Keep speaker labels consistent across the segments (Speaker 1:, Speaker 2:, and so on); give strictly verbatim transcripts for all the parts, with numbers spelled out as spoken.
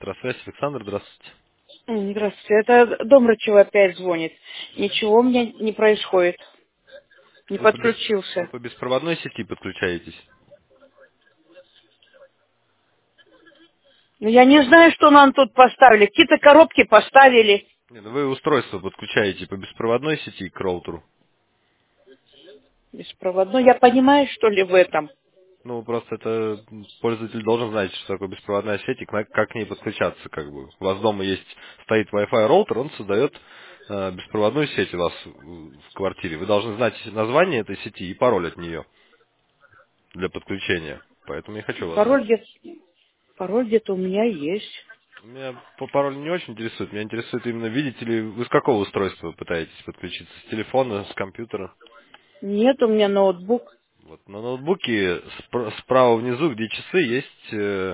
Speaker 1: Электросвязь, Александр, здравствуйте.
Speaker 2: М, Здравствуйте, это Домрачева опять звонит. Ничего у меня не происходит. Не
Speaker 1: Вы по, бес- вы
Speaker 2: подключился.
Speaker 1: по беспроводной сети подключаетесь?
Speaker 2: Ну, я не знаю, что нам тут поставили. Какие-то коробки поставили.
Speaker 1: Не, ну вы устройство подключаете по беспроводной сети к роутеру.
Speaker 2: Беспроводной. Я понимаю, что ли, в этом.
Speaker 1: Ну, просто это пользователь должен знать, что такое беспроводная сеть и как как к ней подключаться, как бы. У вас дома есть, стоит Wi-Fi роутер, он создает э, беспроводную сеть у вас в в квартире. Вы должны знать название этой сети и пароль от нее для подключения. Поэтому я хочу вас знать.
Speaker 2: Пароль где-то пароль где-то у меня есть.
Speaker 1: Меня по пароль не очень интересует. Меня интересует именно, видите ли, вы с какого устройства пытаетесь подключиться? С телефона, с компьютера?
Speaker 2: Нет, у меня ноутбук.
Speaker 1: Вот. На ноутбуке спр- справа внизу, где часы, есть, э,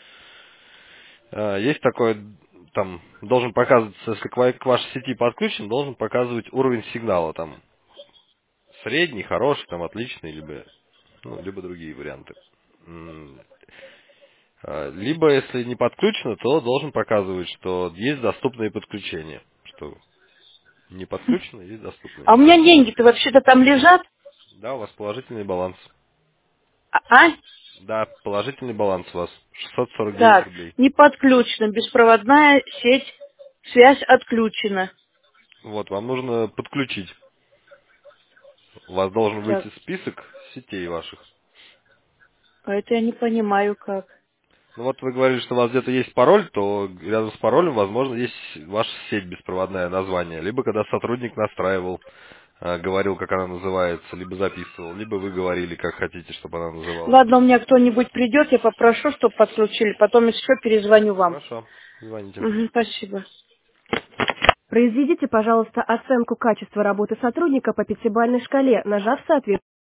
Speaker 1: э, есть такое, там, должен показываться, если к ва- к вашей сети подключен, должен показывать уровень сигнала, там, средний, хороший, там, отличный, либо, ну, либо другие варианты. М, а, Либо, если не подключено, то должен показывать, что есть доступные подключения, что не подключено, есть доступные.
Speaker 2: А у меня деньги-то вообще-то там лежат.
Speaker 1: Да, у вас положительный баланс.
Speaker 2: А? а?
Speaker 1: Да, положительный баланс у вас. шестьсот сорок девять
Speaker 2: Так,
Speaker 1: рублей.
Speaker 2: не подключена. Беспроводная сеть. Связь отключена.
Speaker 1: Вот, вам нужно подключить. У вас должен
Speaker 2: Так,
Speaker 1: выйти список сетей ваших.
Speaker 2: а это я не понимаю как.
Speaker 1: Ну вот вы говорили, что у вас где-то есть пароль, то рядом с паролем, возможно, есть ваша сеть беспроводная название. Либо когда сотрудник настраивал, э, говорил, как она называется, либо записывал, либо вы говорили, как хотите, чтобы она называлась.
Speaker 2: Ладно, у меня кто-нибудь придет, я попрошу, чтобы подключили. Потом еще перезвоню вам.
Speaker 1: Хорошо, звоните.
Speaker 2: Мгм, спасибо.
Speaker 3: Произведите, пожалуйста, оценку качества работы сотрудника по пятибалльной шкале, нажав соответствующий